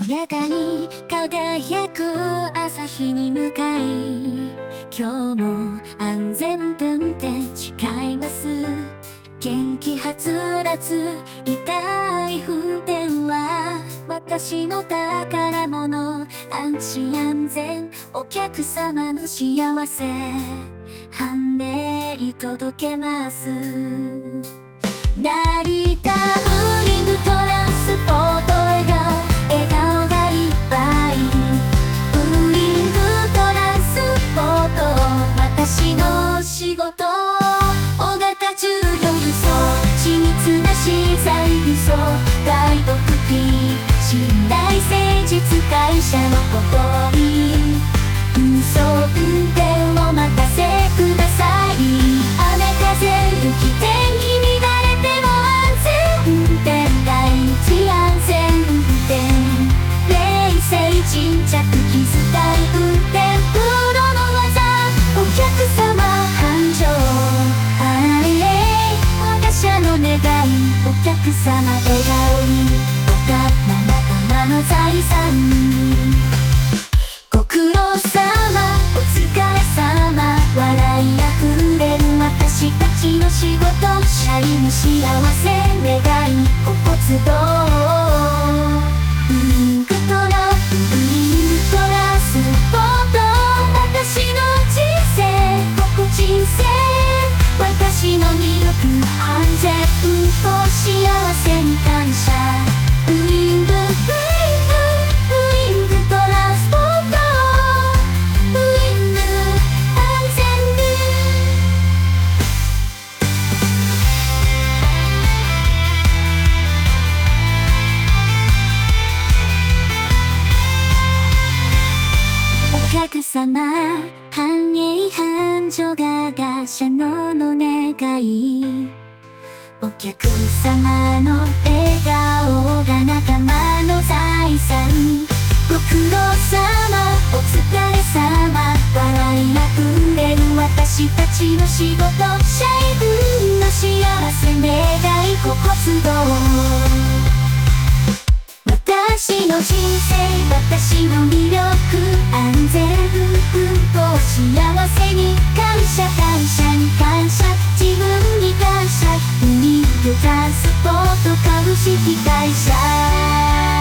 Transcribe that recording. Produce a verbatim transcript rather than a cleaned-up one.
やかに輝く朝日に向かい、今日も安全運転誓います。元気はつらつ痛い運転は私の宝物。安心安全お客様の幸せ羽に届けます。成田ウリングトランスポート笑顔笑顔がいっぱい。ウリングトランスポート私の仕事。大型重量輸送緻密な資材輸送ガイドクピー信頼誠実会社のことに運送運転を任せください。雨風雪天気乱れても安全運転第一安全運転冷静沈着気遣い運転プロの技お客様繁盛あれ我が社の願いお客様笑顔におかな仲間の財産。ご苦労様お疲れ様笑いあふれる私たちの仕事社員の幸せ願いここ集うウイングトラウイングトラスポート私の人生ここ人生私の魅力安全運行幸せに感謝ウイングウイングウイングトラスポートウイング安全お客様繁栄繁盛が我社のの願い。お客様の笑顔が仲間の財産。ご苦労様お疲れ様笑いあふれる私たちの仕事社員の幸せ願いここ集う私の人生私の魅力安全運行幸せに感謝感謝に感謝自分に感謝ウイングトランスポート株式会社